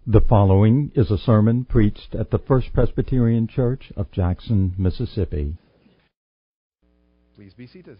The following is a sermon preached at the First Presbyterian Church of Jackson, Mississippi. Please be seated.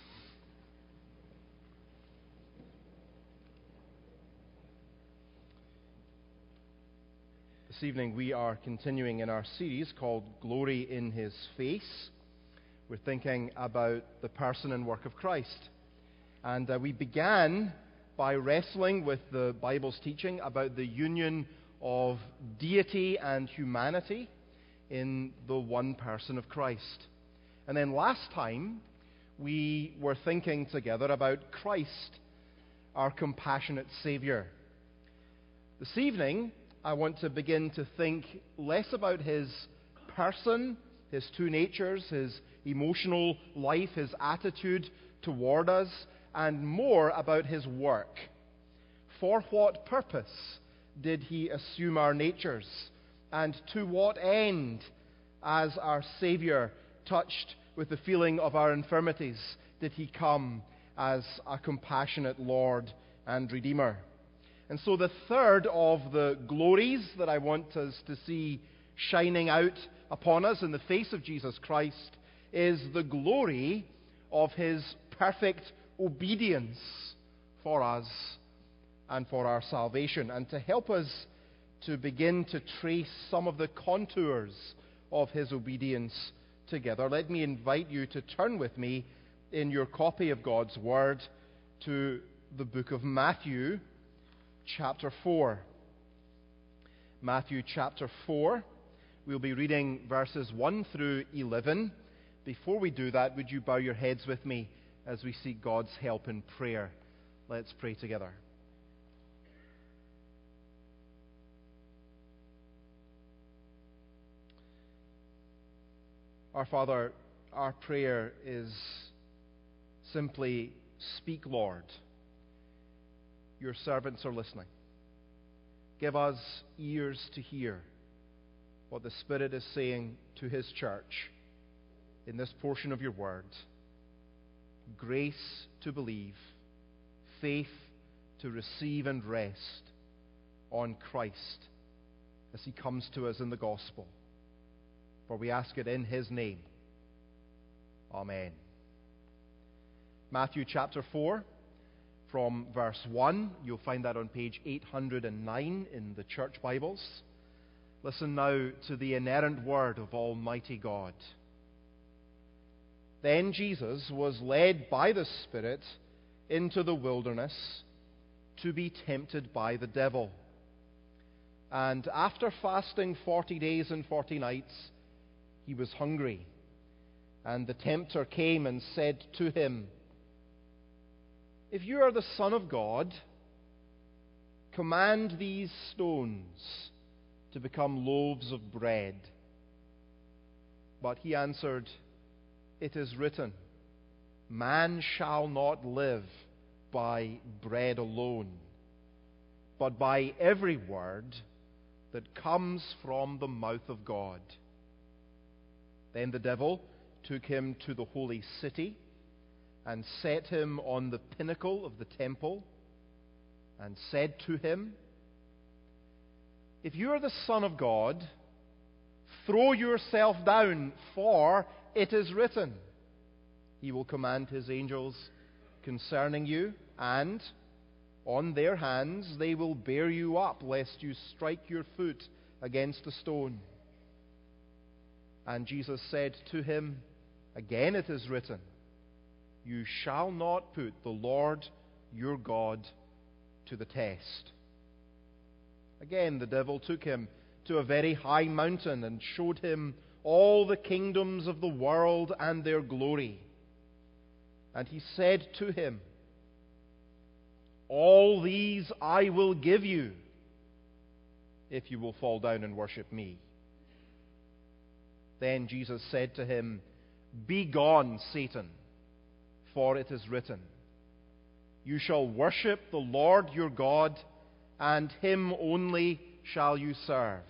This evening we are continuing in our series called Glory in His Face. We're thinking about the person and work of Christ. And we began by wrestling with the Bible's teaching about the union of deity and humanity in the one person of Christ. And then last time, we were thinking together about Christ, our compassionate Savior. This evening, I want to begin to think less about His person, His two natures, His emotional life, His attitude toward us, and more about His work. For what purpose did He assume our natures? And to what end, as our Savior, touched with the feeling of our infirmities, did He come as a compassionate Lord and Redeemer? And so the third of the glories that I want us to see shining out upon us in the face of Jesus Christ is the glory of His perfect obedience for us and for our salvation. And to help us to begin to trace some of the contours of His obedience together, let me invite you to turn with me in your copy of God's Word to the book of Matthew, chapter 4. Matthew chapter 4. We'll be reading verses 1 through 11. Before we do that, would you bow your heads with me as we seek God's help in prayer? Let's pray together. Our Father, our prayer is simply, speak, Lord. Your servants are listening. Give us ears to hear what the Spirit is saying to His church in this portion of your word. Grace to believe, faith to receive and rest on Christ as He comes to us in the gospel. For we ask it in His name. Amen. Matthew chapter 4, from verse 1. You'll find that on page 809 in the church Bibles. Listen now to the inerrant word of Almighty God. Then Jesus was led by the Spirit into the wilderness to be tempted by the devil. And after fasting 40 days and 40 nights, He was hungry. And the tempter came and said to Him, "If you are the Son of God, command these stones to become loaves of bread." But He answered, "It is written, man shall not live by bread alone, but by every word that comes from the mouth of God." Then the devil took Him to the holy city and set Him on the pinnacle of the temple and said to Him, "If you are the Son of God, throw yourself down, for it is written, He will command His angels concerning you, and on their hands they will bear you up, lest you strike your foot against a stone." And Jesus said to him, "Again it is written, you shall not put the Lord your God to the test." Again the devil took him to a very high mountain and showed him all the kingdoms of the world and their glory. And he said to him, "All these I will give you if you will fall down and worship me." Then Jesus said to him, "Begone, Satan, for it is written, you shall worship the Lord your God, and Him only shall you serve."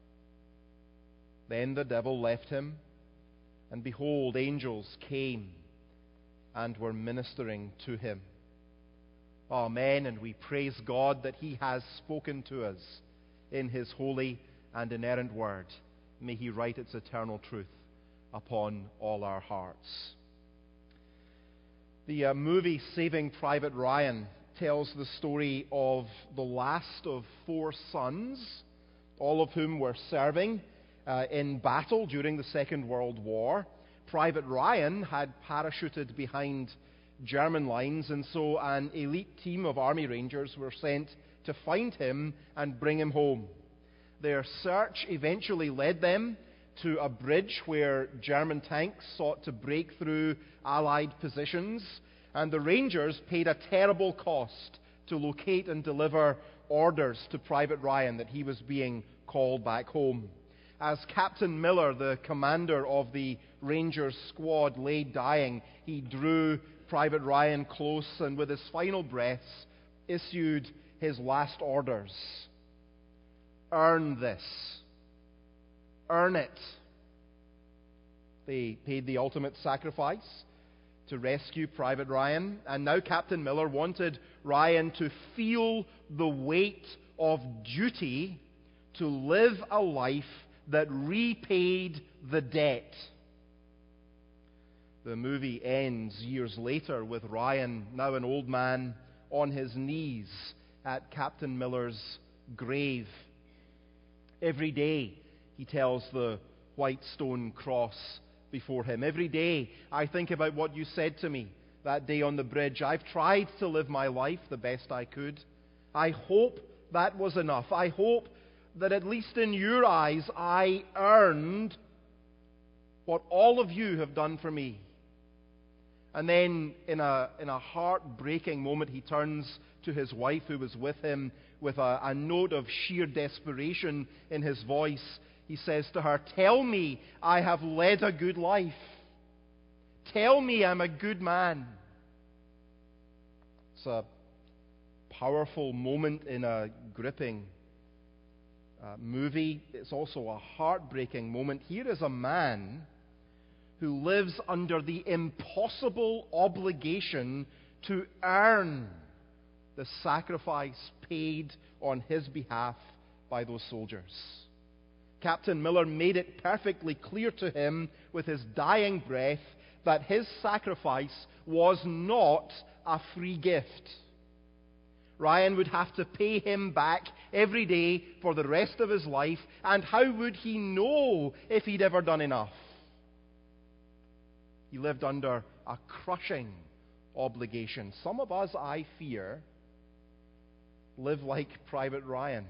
Then the devil left him, and behold, angels came and were ministering to him. Amen. And we praise God that He has spoken to us in His holy and inerrant Word. May He write its eternal truth upon all our hearts. The movie Saving Private Ryan tells the story of the last of 4 sons, all of whom were serving in battle during the Second World War. Private Ryan had parachuted behind German lines, and so an elite team of Army Rangers were sent to find him and bring him home. Their search eventually led them to a bridge where German tanks sought to break through Allied positions, and the Rangers paid a terrible cost to locate and deliver orders to Private Ryan that he was being called back home. As Captain Miller, the commander of the Rangers squad, lay dying, he drew Private Ryan close and with his final breaths issued his last orders. Earn this. Earn it. They paid the ultimate sacrifice to rescue Private Ryan, and now Captain Miller wanted Ryan to feel the weight of duty to live a life that repaid the debt. The movie ends years later with Ryan, now an old man, on his knees at Captain Miller's grave. Every day, he tells the white stone cross before him. Every day, I think about what you said to me that day on the bridge. I've tried to live my life the best I could. I hope that was enough. I hope that at least in your eyes, I earned what all of you have done for me. And then, in a heartbreaking moment, he turns to his wife who was with him with a note of sheer desperation in his voice. He says to her, "Tell me I have led a good life. Tell me I'm a good man." It's a powerful moment in a gripping movie. It's also a heartbreaking moment. Here is a man who lives under the impossible obligation to earn the sacrifice paid on his behalf by those soldiers. Captain Miller made it perfectly clear to him with his dying breath that his sacrifice was not a free gift. Ryan would have to pay him back every day for the rest of his life, and how would he know if he'd ever done enough? He lived under a crushing obligation. Some of us, I fear, live like Private Ryan.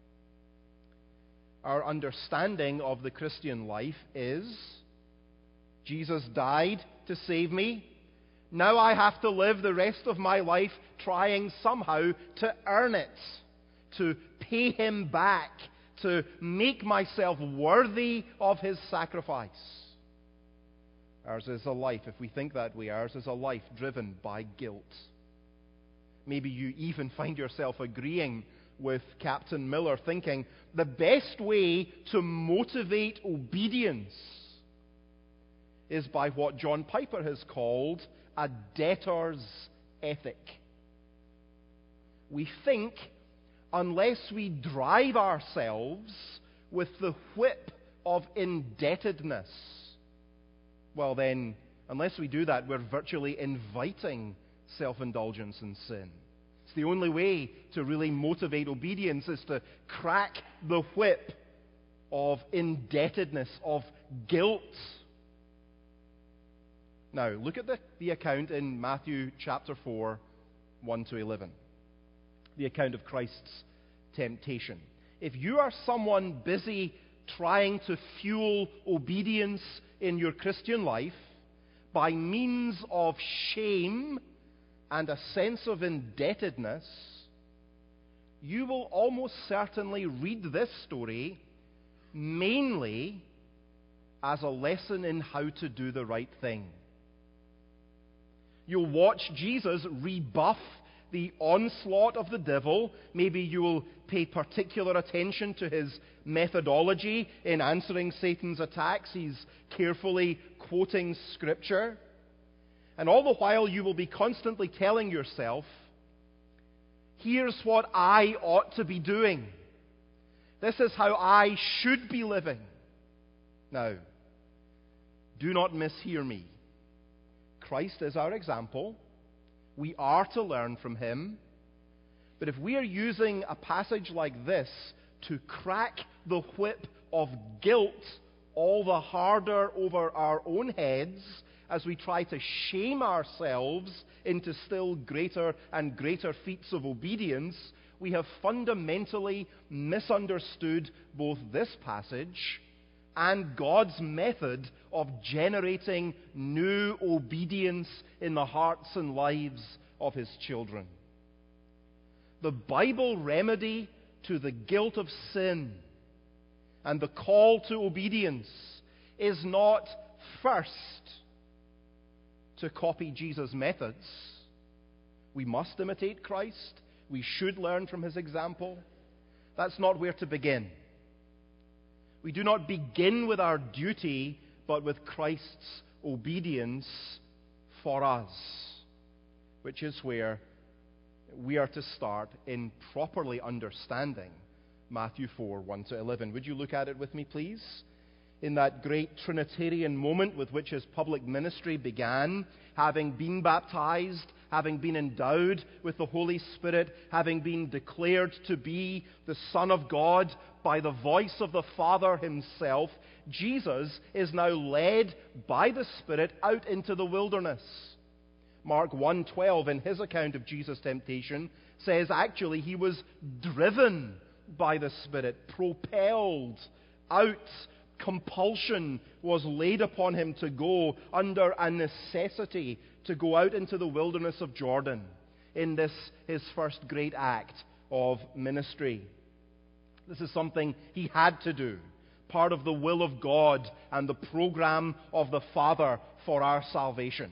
Our understanding of the Christian life is, Jesus died to save me. Now I have to live the rest of my life trying somehow to earn it, to pay him back, to make myself worthy of his sacrifice. Ours is a life, if we think that way, ours is a life driven by guilt. Maybe you even find yourself agreeing with Captain Miller, thinking the best way to motivate obedience is by what John Piper has called a debtor's ethic. We think unless we drive ourselves with the whip of indebtedness, well then, unless we do that, we're virtually inviting self-indulgence and sin. It's the only way to really motivate obedience is to crack the whip of indebtedness, of guilt. Now, look at the account in Matthew chapter 4, 1 to 11. The account of Christ's temptation. If you are someone busy trying to fuel obedience in your Christian life by means of shame and a sense of indebtedness, you will almost certainly read this story mainly as a lesson in how to do the right thing. You'll watch Jesus rebuff the onslaught of the devil. Maybe you will pay particular attention to his methodology in answering Satan's attacks. He's carefully quoting Scripture. And all the while you will be constantly telling yourself, here's what I ought to be doing. This is how I should be living. Now, do not mishear me. Christ is our example. We are to learn from him. But if we are using a passage like this to crack the whip of guilt all the harder over our own heads as we try to shame ourselves into still greater and greater feats of obedience, we have fundamentally misunderstood both this passage and God's method of generating new obedience in the hearts and lives of his children. The Bible remedy to the guilt of sin and the call to obedience is not first to copy Jesus' methods. We must imitate Christ. We should learn from his example. That's not where to begin. We do not begin with our duty, but with Christ's obedience for us, which is where we are to start in properly understanding Matthew 4, 1 to 11. Would you look at it with me, please? In that great Trinitarian moment with which his public ministry began, having been baptized, having been endowed with the Holy Spirit, having been declared to be the Son of God by the voice of the Father himself, Jesus is now led by the Spirit out into the wilderness. Mark 1:12, in his account of Jesus' temptation, says actually he was driven by the Spirit, propelled out. Compulsion was laid upon him to go under a necessity to go out into the wilderness of Jordan in this, his first great act of ministry. This is something he had to do, part of the will of God and the program of the Father for our salvation.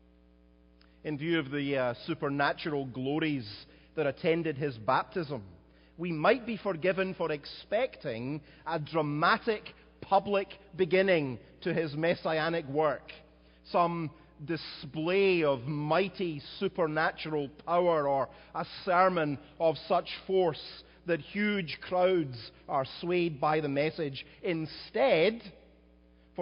In view of the supernatural glories that attended his baptism, we might be forgiven for expecting a dramatic public beginning to his messianic work, some display of mighty supernatural power, or a sermon of such force that huge crowds are swayed by the message. Instead, for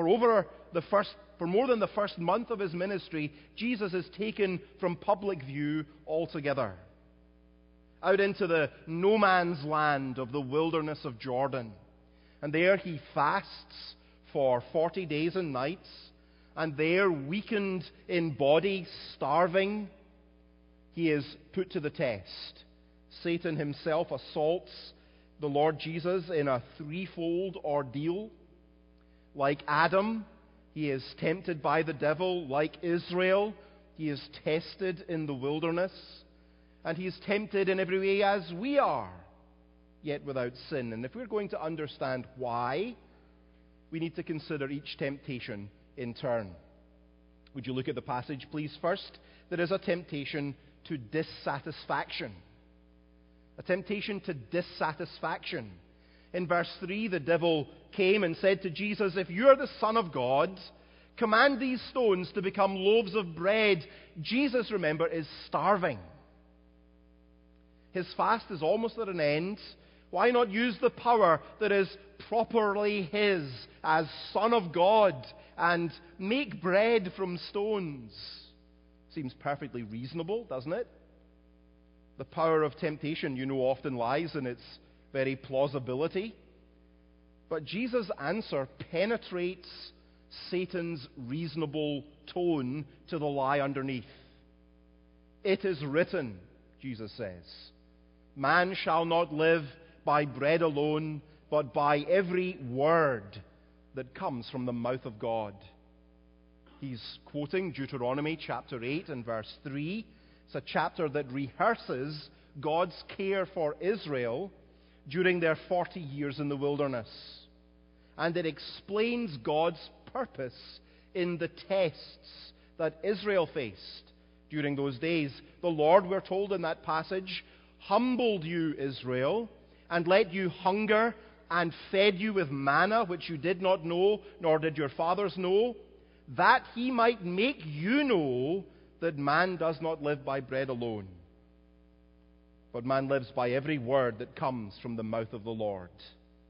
more than the first month of his ministry, Jesus is taken from public view altogether, out into the no man's land of the wilderness of Jordan. And there he fasts for 40 days and nights, and there, weakened in body, starving, he is put to the test. Satan himself assaults the Lord Jesus in a threefold ordeal. Like Adam, he is tempted by the devil. Like Israel, he is tested in the wilderness. And he is tempted in every way as we are, yet without sin. And if we're going to understand why, we need to consider each temptation in turn. Would you look at the passage, please? First, there is a temptation to dissatisfaction. A temptation to dissatisfaction. In verse 3, the devil came and said to Jesus, "If you are the Son of God, command these stones to become loaves of bread." Jesus, remember, is starving. His fast is almost at an end. Why not use the power that is properly his as Son of God and make bread from stones? Seems perfectly reasonable, doesn't it? The power of temptation, often lies in its very plausibility. But Jesus' answer penetrates Satan's reasonable tone to the lie underneath. It is written, Jesus says, "Man shall not live by bread alone, but by every word that comes from the mouth of God." He's quoting Deuteronomy chapter 8 and verse 3. It's a chapter that rehearses God's care for Israel during their 40 years in the wilderness. And it explains God's purpose in the tests that Israel faced during those days. The Lord, we're told in that passage, humbled you, Israel, and let you hunger and fed you with manna, which you did not know, nor did your fathers know, that he might make you know that man does not live by bread alone, but man lives by every word that comes from the mouth of the Lord.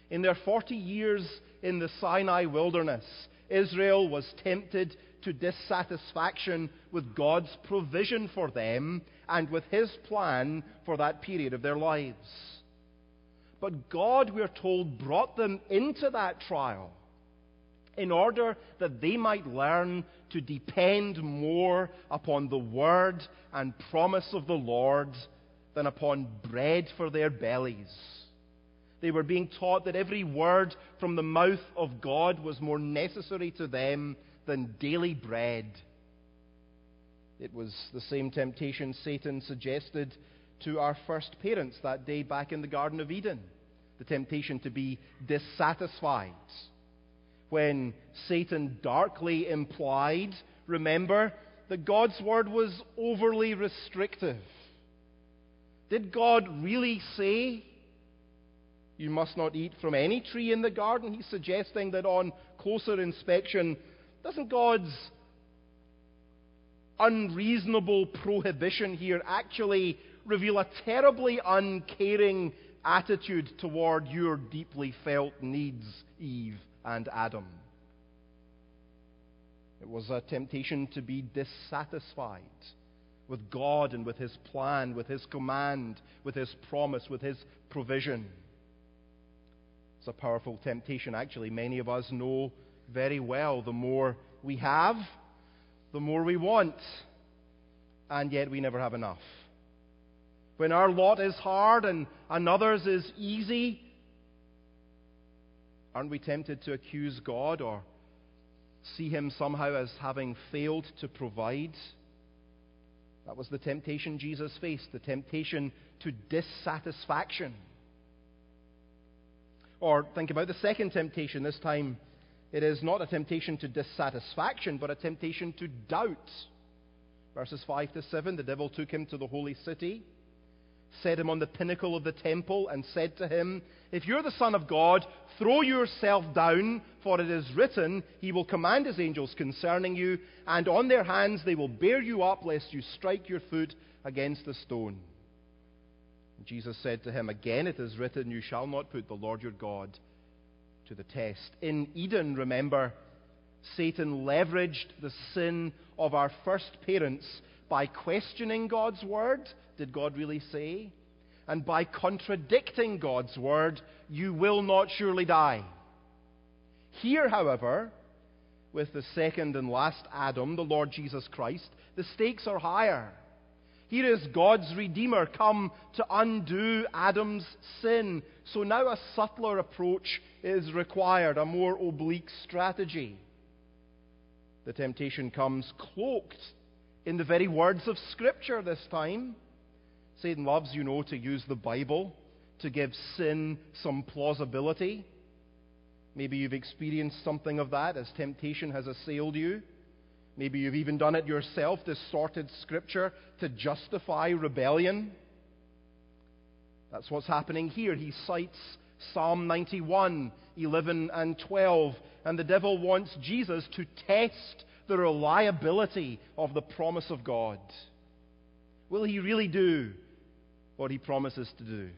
In their 40 years in the Sinai wilderness, Israel was tempted to dissatisfaction with God's provision for them and with His plan for that period of their lives. But God, we're told, brought them into that trial in order that they might learn to depend more upon the word and promise of the Lord than upon bread for their bellies. They were being taught that every word from the mouth of God was more necessary to them than daily bread. It was the same temptation Satan suggested to our first parents that day back in the Garden of Eden. The temptation to be dissatisfied. When Satan darkly implied, remember, that God's word was overly restrictive. Did God really say, you must not eat from any tree in the garden? He's suggesting that on closer inspection, doesn't God's unreasonable prohibition here actually reveal a terribly uncaring attitude toward your deeply felt needs, Eve and Adam? It was a temptation to be dissatisfied with God and with His plan, with His command, with His promise, with His provision. It's a powerful temptation, actually. Many of us know very well the more we have, the more we want, and yet we never have enough. When our lot is hard and another's is easy, aren't we tempted to accuse God or see Him somehow as having failed to provide? That was the temptation Jesus faced, the temptation to dissatisfaction. Or think about the second temptation. This time it is not a temptation to dissatisfaction, but a temptation to doubt. Verses 5 to 7, the devil took him to the holy city, set him on the pinnacle of the temple, and said to him, "If you're the Son of God, throw yourself down, for it is written, He will command His angels concerning you, and on their hands they will bear you up, lest you strike your foot against a stone." And Jesus said to him, "Again it is written, you shall not put the Lord your God to the test." In Eden, remember, Satan leveraged the sin of our first parents by questioning God's word. Did God really say? And by contradicting God's word, you will not surely die. Here, however, with the second and last Adam, the Lord Jesus Christ, the stakes are higher. Here is God's Redeemer come to undo Adam's sin. So now a subtler approach is required, a more oblique strategy. The temptation comes cloaked in the very words of Scripture this time. Satan loves, to use the Bible to give sin some plausibility. Maybe you've experienced something of that as temptation has assailed you. Maybe you've even done it yourself, distorted Scripture to justify rebellion. That's what's happening here. He cites Psalm 91, 11 and 12. And the devil wants Jesus to test the reliability of the promise of God. Will He really do what He promises to do?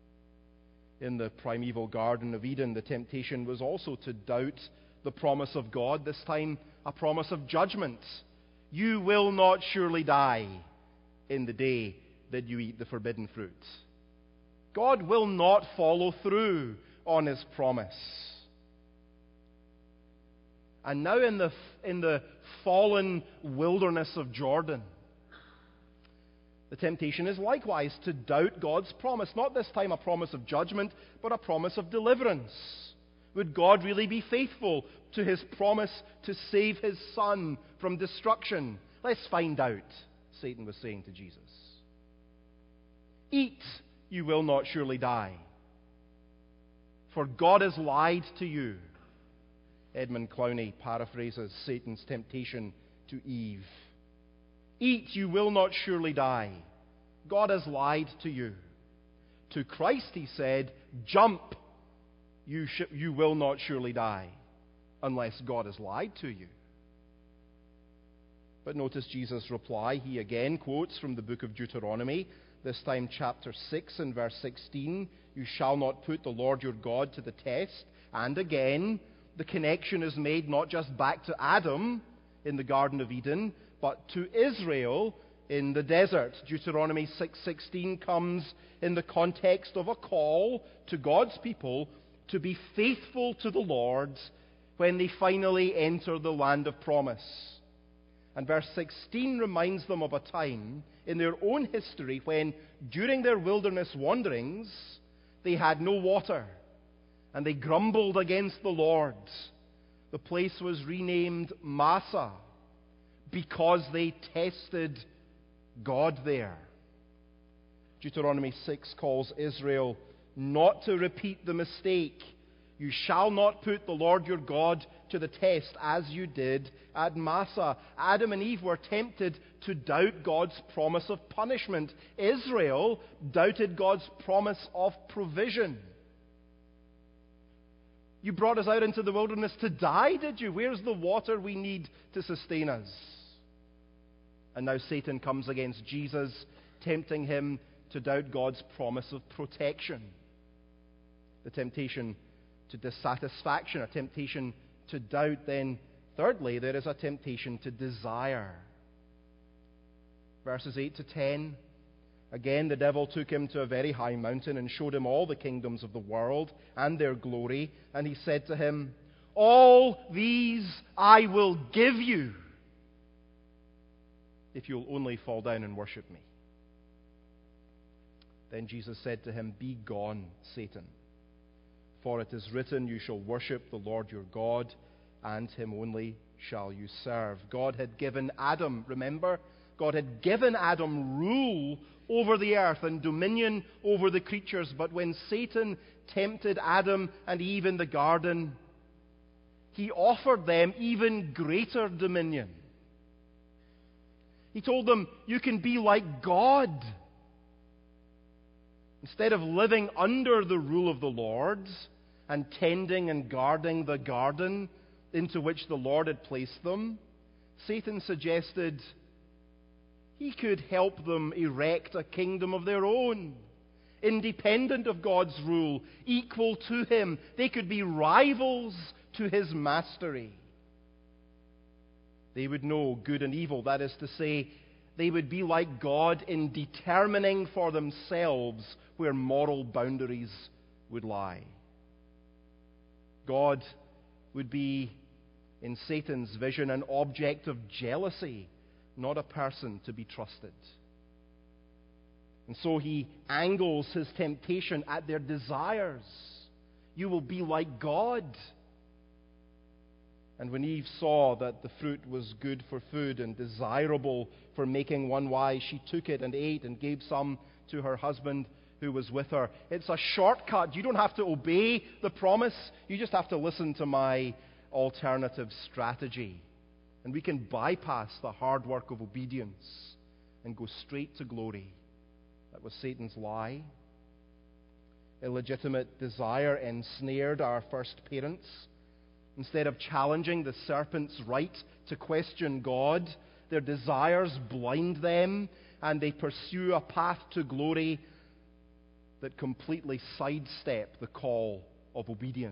In the primeval Garden of Eden, the temptation was also to doubt the promise of God, this time a promise of judgment. You will not surely die in the day that you eat the forbidden fruit. God will not follow through on His promise. And now in the fallen wilderness of Jordan, the temptation is likewise to doubt God's promise. Not this time a promise of judgment, but a promise of deliverance. Would God really be faithful to His promise to save His Son from destruction? Let's find out, Satan was saying to Jesus. Eat, you will not surely die. For God has lied to you. Edmund Clowney paraphrases Satan's temptation to Eve. Eat, you will not surely die. God has lied to you. To Christ He said, jump, you will not surely die, unless God has lied to you. But notice Jesus' reply. He again quotes from the book of Deuteronomy, this time chapter 6 and verse 16, you shall not put the Lord your God to the test. And again, the connection is made not just back to Adam in the Garden of Eden, but to Israel in the desert. Deuteronomy 6:16 comes in the context of a call to God's people to be faithful to the Lord when they finally enter the land of promise. And verse 16 reminds them of a time in their own history when, during their wilderness wanderings, they had no water and they grumbled against the Lord. The place was renamed Massah because they tested God there. Deuteronomy 6 calls Israel not to repeat the mistake. You shall not put the Lord your God to the test as you did at Massah. Adam and Eve were tempted to doubt God's promise of punishment. Israel doubted God's promise of provision. You brought us out into the wilderness to die, did you? Where's the water we need to sustain us? And now Satan comes against Jesus, tempting him to doubt God's promise of protection. The temptation to dissatisfaction, a temptation to doubt. Then, thirdly, there is a temptation to desire. Verses 8 to 10. Again, the devil took him to a very high mountain and showed him all the kingdoms of the world and their glory. And he said to him, all these I will give you if you'll only fall down and worship me. Then Jesus said to him, be gone, Satan. For it is written, you shall worship the Lord your God, and him only shall you serve. God had given Adam, remember? God had given Adam rule over the earth and dominion over the creatures. But when Satan tempted Adam and Eve in the garden, he offered them even greater dominion. He told them, you can be like God. Instead of living under the rule of the Lord and tending and guarding the garden into which the Lord had placed them, Satan suggested he could help them erect a kingdom of their own, independent of God's rule, equal to him. They could be rivals to his mastery. They would know good and evil, that is to say, they would be like God in determining for themselves where moral boundaries would lie. God would be, in Satan's vision, an object of jealousy, not a person to be trusted. And so he angles his temptation at their desires. You will be like God. And when Eve saw that the fruit was good for food and desirable for making one wise, she took it and ate and gave some to her husband who was with her. It's a shortcut. You don't have to obey the promise. You just have to listen to my alternative strategy. And we can bypass the hard work of obedience and go straight to glory. That was Satan's lie. Illegitimate desire ensnared our first parents. Instead of challenging the serpent's right to question God, their desires blind them, and they pursue a path to glory that completely sidestep the call of obedience.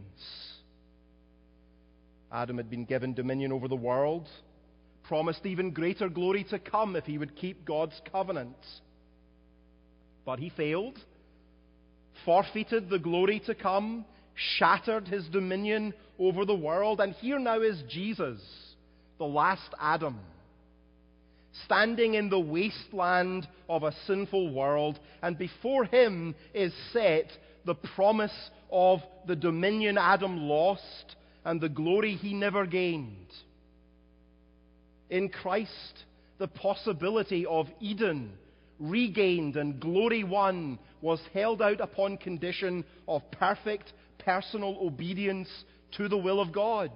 Adam had been given dominion over the world, promised even greater glory to come if he would keep God's covenant. But he failed, forfeited the glory to come, shattered his dominion over the world, and here now is Jesus, the last Adam, standing in the wasteland of a sinful world, and before him is set the promise of the dominion Adam lost and the glory he never gained. In Christ, the possibility of Eden regained and glory won was held out upon condition of perfect personal obedience to the will of God.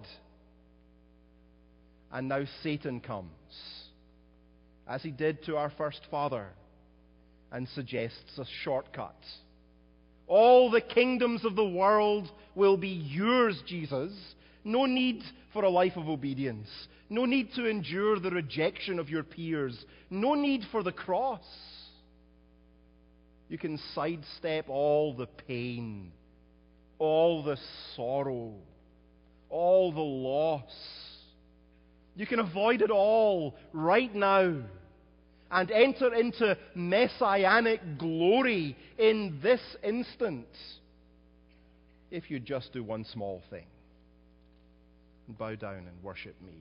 And now Satan comes, as he did to our first father, and suggests a shortcut. All the kingdoms of the world will be yours, Jesus. No need for a life of obedience. No need to endure the rejection of your peers. No need for the cross. You can sidestep all the pain, all the sorrow, all the loss. You can avoid it all right now and enter into messianic glory in this instant if you just do one small thing and bow down and worship me.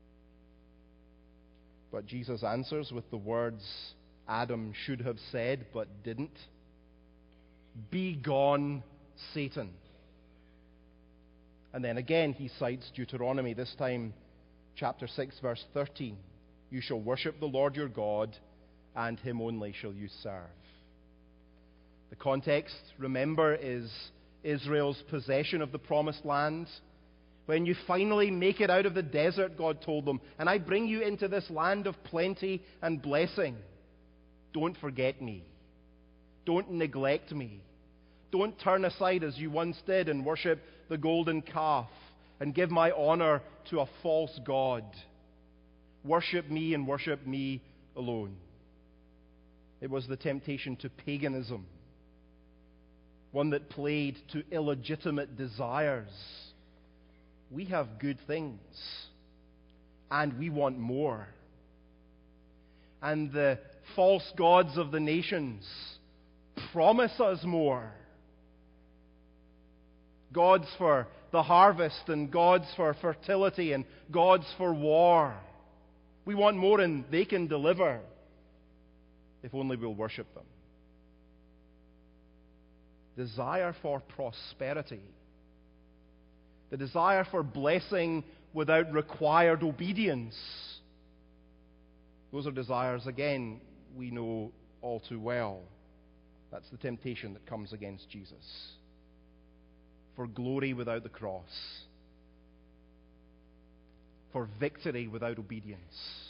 But Jesus answers with the words Adam should have said but didn't. Be gone, Satan. And then again he cites Deuteronomy, this time chapter 6, verse 13. You shall worship the Lord your God, and him only shall you serve. The context, remember, is Israel's possession of the promised land. When you finally make it out of the desert, God told them, and I bring you into this land of plenty and blessing, don't forget me. Don't neglect me. Don't turn aside as you once did and worship the golden calf and give my honor to a false god. Worship me and worship me alone. It was the temptation to paganism, one that played to illegitimate desires. We have good things, and we want more. And the false gods of the nations promise us more. Gods for the harvest, and gods for fertility, and gods for war. We want more, and they can deliver if only we'll worship them. Desire for prosperity, the desire for blessing without required obedience. Those are desires, again, we know all too well. That's the temptation that comes against Jesus. For glory without the cross. For victory without obedience.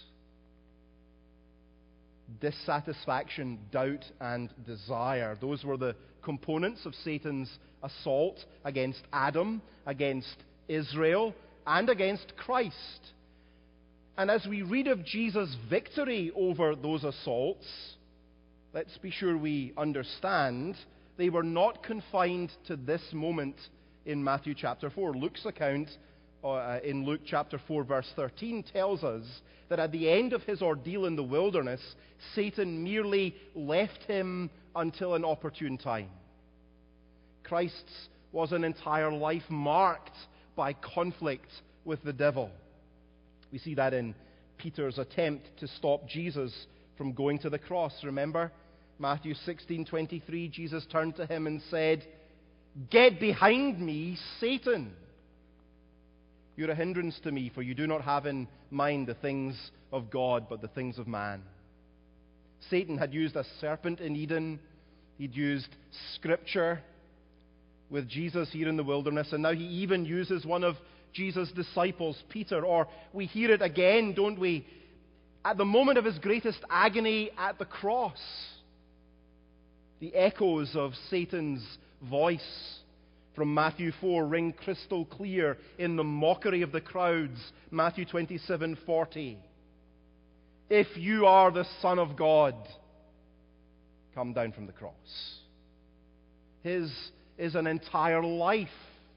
Dissatisfaction, doubt, and desire. Those were the components of Satan's assault against Adam, against Israel, and against Christ. And as we read of Jesus' victory over those assaults, let's be sure we understand they were not confined to this moment in Matthew chapter 4. Luke's account in Luke chapter 4 verse 13 tells us that at the end of his ordeal in the wilderness, Satan merely left him until an opportune time. Christ's was an entire life marked by conflict with the devil. We see that in Peter's attempt to stop Jesus from going to the cross. Remember, Matthew 16:23, Jesus turned to him and said, "Get behind me, Satan. You're a hindrance to me, for you do not have in mind the things of God, but the things of man." Satan had used a serpent in Eden. He'd used Scripture with Jesus here in the wilderness, and now he even uses one of Jesus' disciples, Peter. Or we hear it again, don't we, at the moment of his greatest agony at the cross. The echoes of Satan's voice from Matthew 4 ring crystal clear in the mockery of the crowds. Matthew 27:40. If you are the Son of God, come down from the cross. His is an entire life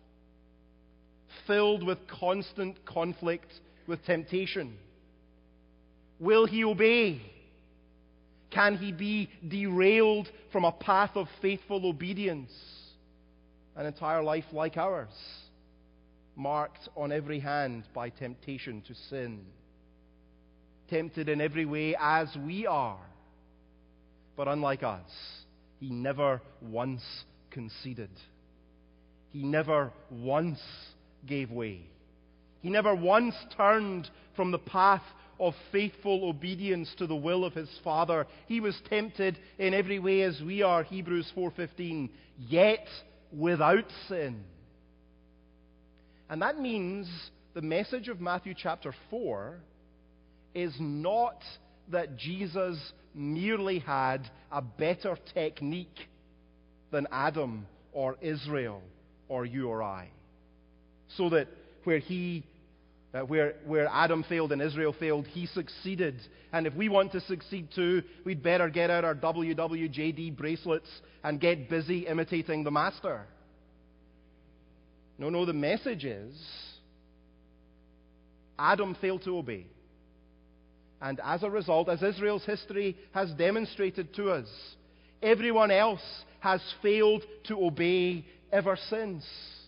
filled with constant conflict with temptation. Will he obey? Can he be derailed from a path of faithful obedience? An entire life like ours, marked on every hand by temptation to sin. Tempted in every way as we are. But unlike us, he never once conceded. He never once gave way. He never once turned from the path of faithful obedience to the will of his Father. He was tempted in every way as we are, Hebrews 4:15, yet without sin. And that means the message of Matthew chapter 4 is not that Jesus merely had a better technique than Adam or Israel or you or I. So that where he Where Adam failed and Israel failed, he succeeded. And if we want to succeed too, we'd better get out our WWJD bracelets and get busy imitating the Master. No, the message is Adam failed to obey. And as a result, as Israel's history has demonstrated to us, everyone else has failed to obey ever since.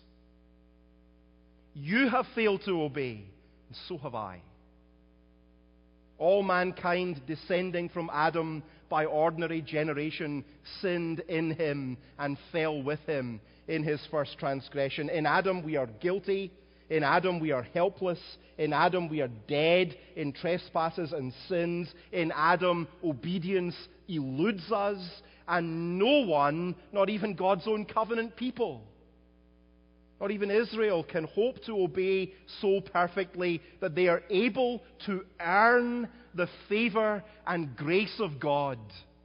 You have failed to obey, and so have I. All mankind descending from Adam by ordinary generation sinned in him and fell with him in his first transgression. In Adam we are guilty. In Adam we are helpless. In Adam we are dead in trespasses and sins. In Adam obedience eludes us, and no one, not even God's own covenant people, not even Israel, can hope to obey so perfectly that they are able to earn the favor and grace of God.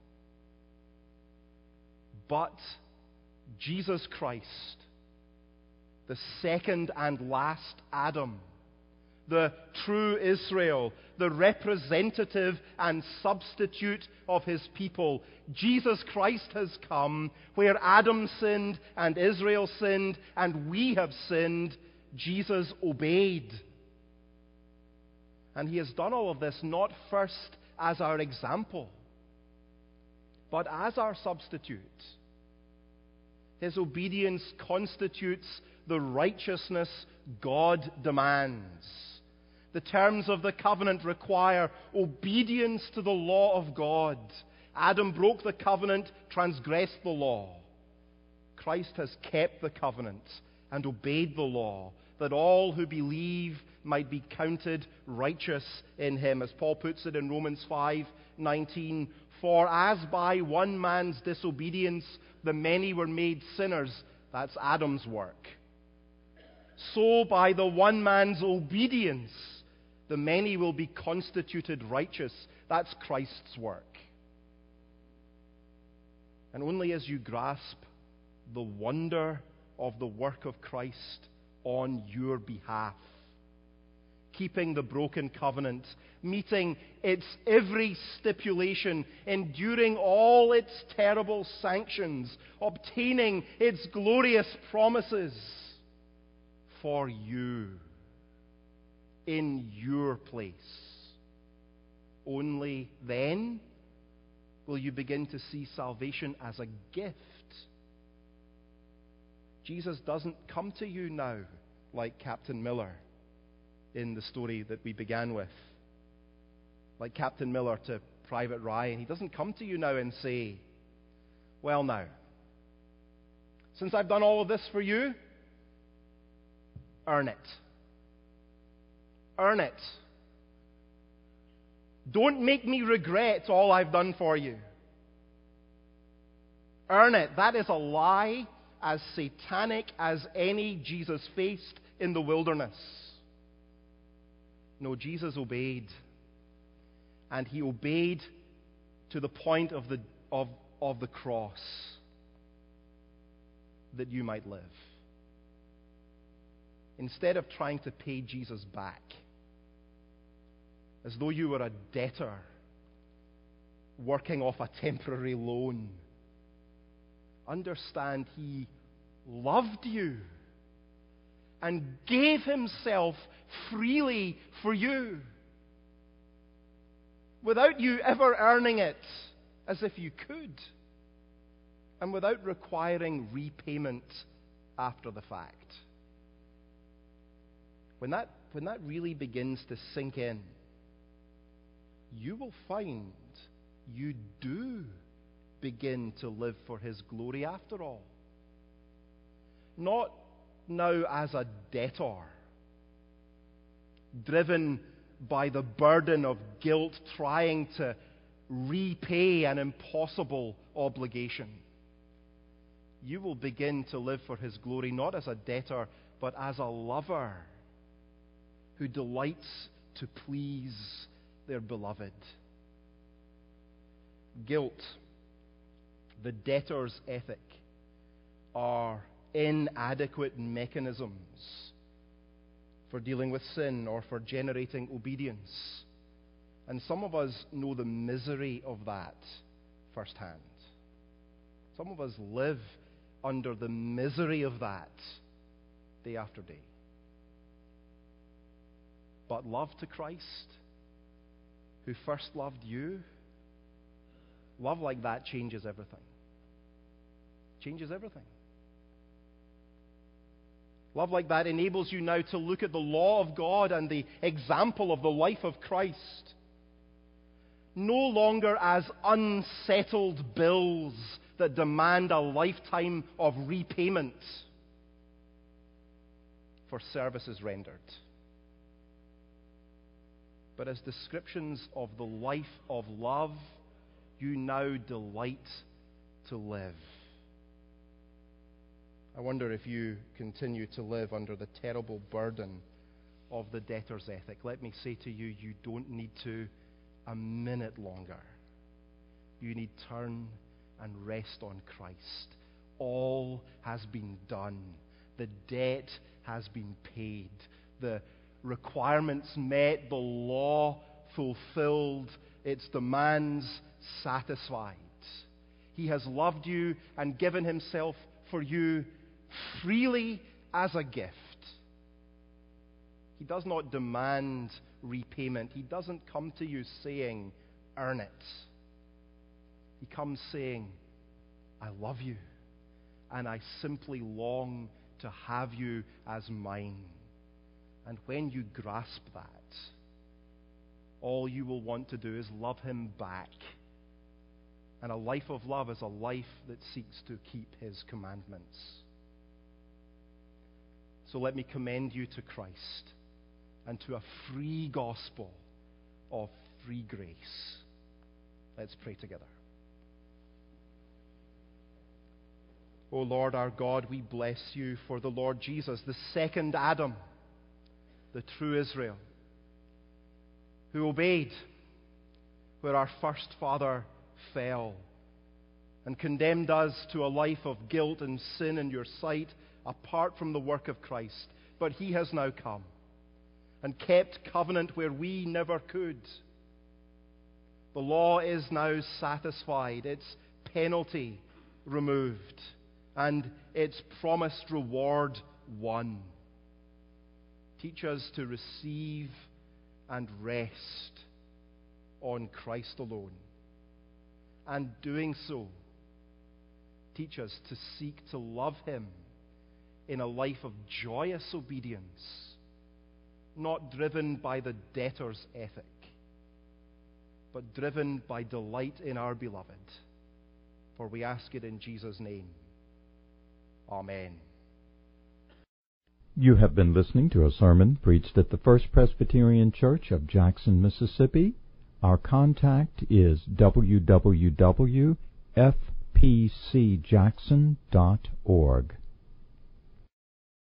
But Jesus Christ, the second and last Adam, the true Israel, the representative and substitute of his people, Jesus Christ has come where Adam sinned and Israel sinned and we have sinned. Jesus obeyed. And he has done all of this not first as our example, but as our substitute. His obedience constitutes the righteousness God demands. The terms of the covenant require obedience to the law of God. Adam broke the covenant, transgressed the law. Christ has kept the covenant and obeyed the law, that all who believe might be counted righteous in him. As Paul puts it in Romans 5:19, for as by one man's disobedience the many were made sinners, that's Adam's work, so by the one man's obedience the many will be constituted righteous. That's Christ's work. And only as you grasp the wonder of the work of Christ on your behalf, keeping the broken covenant, meeting its every stipulation, enduring all its terrible sanctions, obtaining its glorious promises for you, in your place. Only then will you begin to see salvation as a gift. Jesus doesn't come to you now like Captain Miller in the story that we began with. Like Captain Miller to Private Ryan. He doesn't come to you now and say, well now, since I've done all of this for you, earn it. Earn it. Don't make me regret all I've done for you. Earn it. That is a lie as satanic as any Jesus faced in the wilderness. No, Jesus obeyed. And he obeyed to the point of the cross, that you might live. Instead of trying to pay Jesus back, as though you were a debtor working off a temporary loan, understand he loved you and gave himself freely for you, without you ever earning it, as if you could, and without requiring repayment after the fact. When that really begins to sink in, you will find you do begin to live for his glory after all. Not now as a debtor, driven by the burden of guilt, trying to repay an impossible obligation. You will begin to live for his glory, not as a debtor, but as a lover who delights to please their beloved. Guilt, the debtor's ethic, are inadequate mechanisms for dealing with sin, or for generating obedience. And some of us know the misery of that firsthand. Some of us live under the misery of that day after day. But love to Christ, who first loved you, love like that changes everything. Changes everything. Love like that enables you now to look at the law of God and the example of the life of Christ no longer as unsettled bills that demand a lifetime of repayment for services rendered, but as descriptions of the life of love you now delight to live. I wonder if you continue to live under the terrible burden of the debtor's ethic. Let me say to you, you don't need to a minute longer. You need turn and rest on Christ. All has been done. The debt has been paid. The requirements met, the law fulfilled, its demands satisfied. He has loved you and given himself for you freely as a gift. He does not demand repayment. He doesn't come to you saying, earn it. He comes saying, I love you, and I simply long to have you as mine. And when you grasp that, all you will want to do is love him back. And a life of love is a life that seeks to keep his commandments. So let me commend you to Christ and to a free gospel of free grace. Let's pray together. O Lord our God, we bless you for the Lord Jesus, the second Adam, the true Israel, who obeyed where our first father fell and condemned us to a life of guilt and sin in your sight apart from the work of Christ. But he has now come and kept covenant where we never could. The law is now satisfied, its penalty removed, and its promised reward won. Teach us to receive and rest on Christ alone. And doing so, teach us to seek to love him in a life of joyous obedience, not driven by the debtor's ethic, but driven by delight in our beloved. For we ask it in Jesus' name. Amen. You have been listening to a sermon preached at the First Presbyterian Church of Jackson, Mississippi. Our contact is www.fpcjackson.org.